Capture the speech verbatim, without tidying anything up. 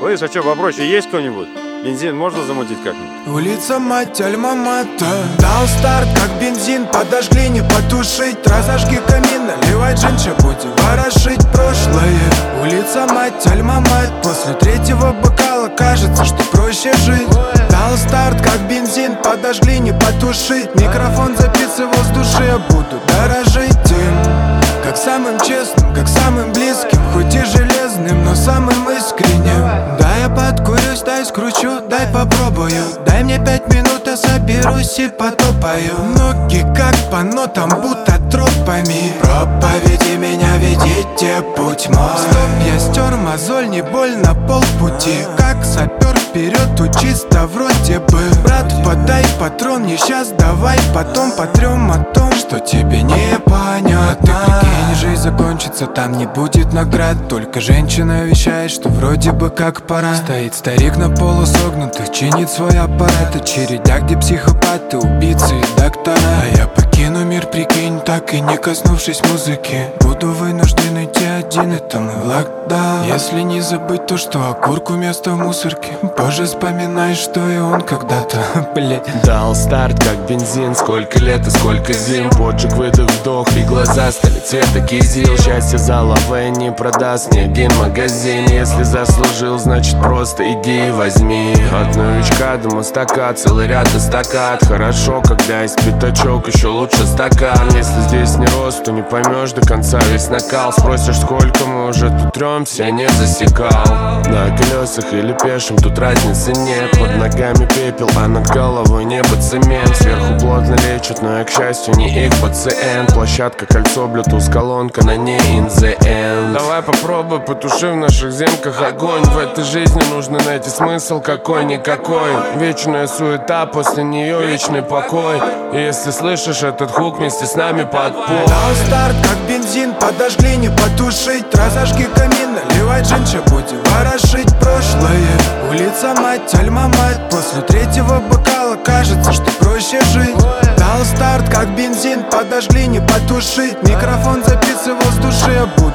Слышь, а что, попроще есть кто-нибудь? Бензин можно замутить как-нибудь? Улица, мать, альма-мата. Дал старт, как бензин, подожгли, не потушить. Разожги камин, наливай джинча, будем ворошить прошлое. Улица, мать, альма-мат. После третьего бокала кажется, что проще жить. Дал старт, как бензин, подожгли, не потушить. Микрофон записывал с души, я буду дорожить им, как самым честным, как самым близким, хоть и железным, но самым искренним. Дай я подкурюсь, дай скручу, дай попробую. Дай мне пять минут, я соберусь и потопаю. Ноги как по нотам, будто тропами. Проповеди меня, ведите путь мой. Стоп, я стер мозоль, не больно полпути. Как сапер вперед, тут чисто вроде бы. Брат, подай патрон, не сейчас, давай потом потрем о том, что тебе не понятно. Жизнь закончится, там не будет наград. Только женщина вещает, что вроде бы как пора. Стоит старик на полусогнутых, чинит свой аппарат. Очередя, где психопаты, убийцы и доктора. А я покину мир, прикинь, так и не коснувшись музыки. Буду вынужден идти один, это мой локдаун. Если не забыть то, что окурку вместо мусорки. Позже вспоминай, что и он когда-то, блять. Дал старт, как бензин, сколько лет и сколько зим. Поджиг, выдох, вдох, и глаза стали цвета кизил. Счастье за лаве не продаст ни один магазин. Если заслужил, значит просто иди и возьми. От новичка до мастака, целый ряд эстакад. Хорошо, когда есть пятачок, еще лучше стакан. Если здесь не рост, то не поймешь до конца весь накал. Спросишь, сколько мы уже тут тремся, я не засекал. На колесах или пешим, тут разницы нет. Под ногами пепел, а над головой небо цемент. Сверху плотно лечат, но я, к счастью, не их пациент. Площадка, кольцо, блютуз, колонка, на ней in the end. Давай попробуй, потуши в наших земках огонь. В этой жизни нужно найти смысл какой-никакой. Вечная суета, после нее вечный покой. И если слышишь этот хук, вместе с нами под пол. Дал старт, как бензин, подожгли, не потушить. Разожги камин, наливай джинча, будем ворошить прошлое. Улица, мать, альма-мат. После третьего бокала кажется, что проще жить. Дал старт, как бензин, подожгли, не потушить. Микрофон записывал с души, я буду